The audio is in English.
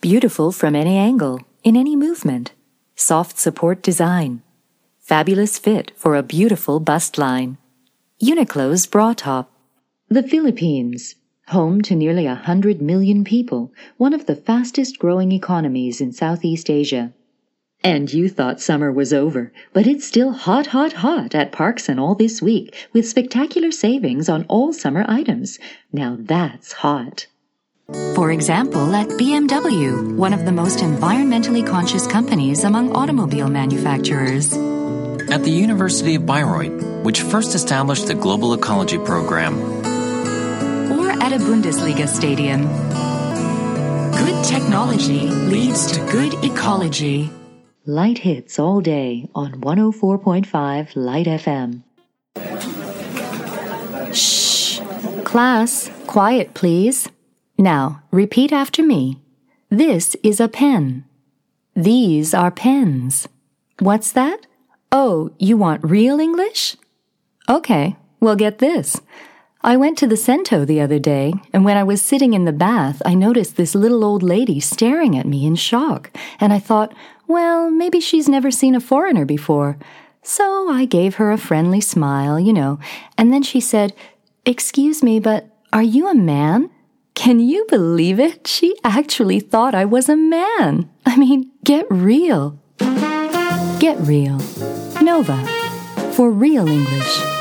Beautiful from any angle, in any movement. Soft support design. Fabulous fit for a beautiful bust line. Uniqlo's bra top. The Philippines, home to nearly 100 million people, one of the fastest growing economies in Southeast Asia. And you thought summer was over, but it's still hot, hot, hot at ParkSun all this week with spectacular savings on all summer items. Now that's hot. For example, at BMW, one of the most environmentally conscious companies among automobile manufacturers. At the University of Bayreuth, which first established the Global Ecology Program. Or at a Bundesliga stadium. Good technology leads to good ecology. Light hits all day on 104.5 Light FM. Shh! Class, quiet please. Now, repeat after me. This is a pen. These are pens. What's that? Oh, you want real English? Okay, well get this. I went to the Cento the other day, and when I was sitting in the bath, I noticed this little old lady staring at me in shock, and I thought, well, maybe she's never seen a foreigner before. So I gave her a friendly smile, and then she said, "Excuse me, but are you a man?" Can you believe it? She actually thought I was a man. I mean, get real. Get real. Nova. For real English.